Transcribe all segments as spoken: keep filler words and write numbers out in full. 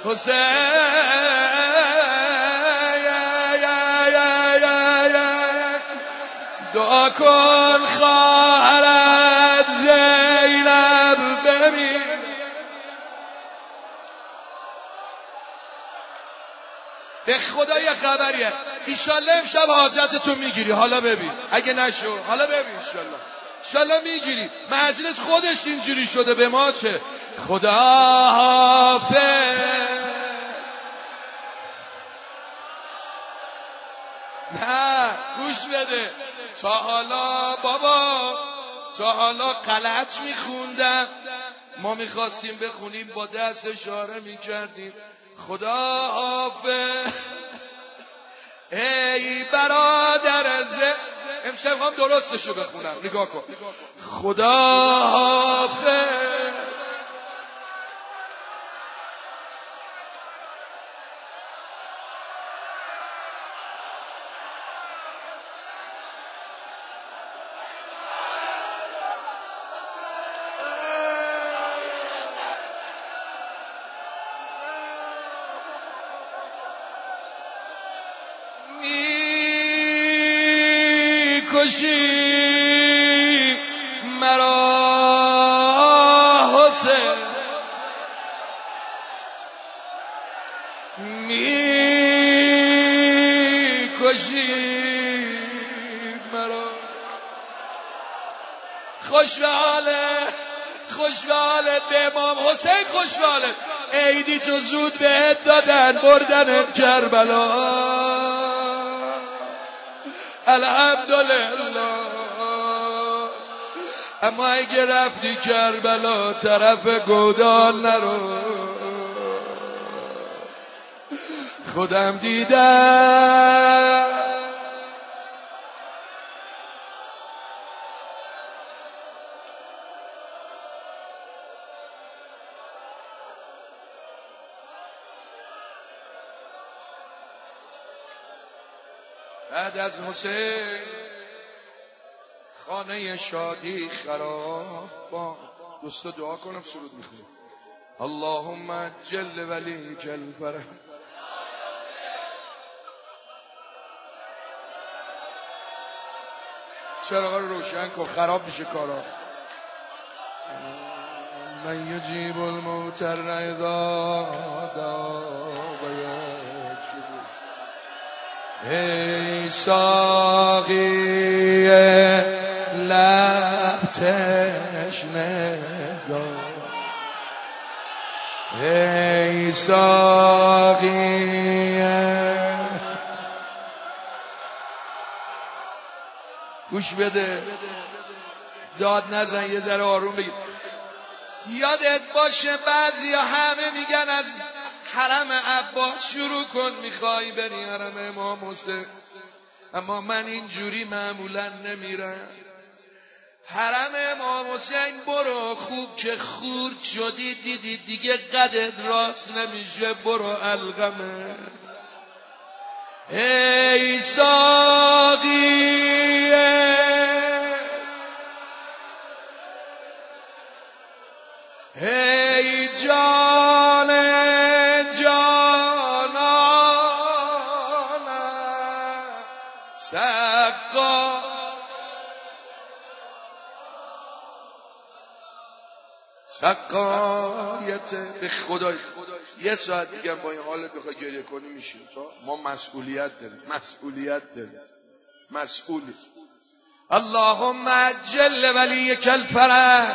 حسین دعا کن خواهرت زینب بمیر. به خدا یه خبریه، ایشالله امشب حاجتتو میگیری. حالا ببین اگه نشو، حالا ببین ایشالله ایشالله میگیری. مجلس خودش اینجوری شده، به ما چه؟ خدا حافظ. نه گوش بده، تا حالا بابا تا حالا غلط میخوندم، ما میخواستیم بخونیم با دست اشاره میکردیم خدا حافظ. ای برادر ز امشب هم درستشو بخونم، نگاه کن. خدا حافظ. کشی مرا حسین، می کشی مرا. خوش به حالت، خوش به حالت به امام حسین، خوش به حالت. عیدی تو زود بهت دادن، بردن کربلا. الحمدلله. اما اگه رفتی کربلا طرف گودال نرو، خودم دیدم بعد از حسین خانه شادی خراب با دوستا دعا کنم سرود میخونم. اللهم عجل ولیک الفرج. چراغا رو روشن کن، خراب میشه کارا. من یجیب الموتر اذا دعا. ای ساقی لب تشنه دار، ای ساقی. گوش بده، داد نزن، یه ذره آروم بگیر. یادت باشه بعضی همه میگن از حرم عباس شروع کن، میخوای بری حرم امام حسین. اما من اینجوری معمولا نمیرم. حرم امام حسین برو، خوب که خورد شدی دیدی دیگه قدت راست نمیشه، برو القمه. ای ساقی ای جان سقا. سقایت. به خدای یه ساعت دیگه با این حالت بخوای گریه کنی میشه. ما مسئولیت داریم، مسئولیت داریم، مسئولی. اللهم عجل ولیک الفرج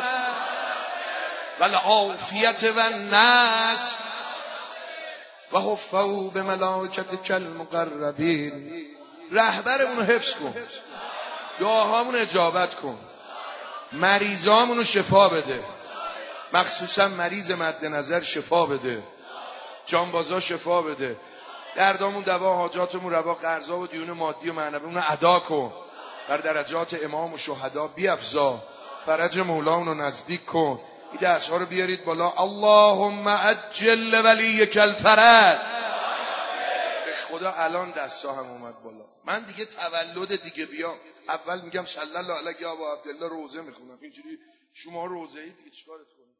والعافیت والنصر و حفظوا بملائکتک المقربین. رهبرمون رو حفظ کن، دعاهامون اجابت کن، مریضامون رو شفا بده، مخصوصا مریض مد نظر شفا بده، جانبازا شفا بده، دردامون دوا، حاجاتمون روا، قرضا و دیون مادی و معنویمون رو ادا کن، بر درجات امام و شهدا بیفزا، فرج مولانا رو نزدیک کن. این دستها رو بیارید بالا. اللهم عجل ولیک الفرج. خدا الان دستا هم اومد بالا. من دیگه تولد دیگه بیام اول میگم صلی الله علیه و ابا عبدالله روزه میخونم، اینجوری شما روزه ای دیگه چیکارت کنید؟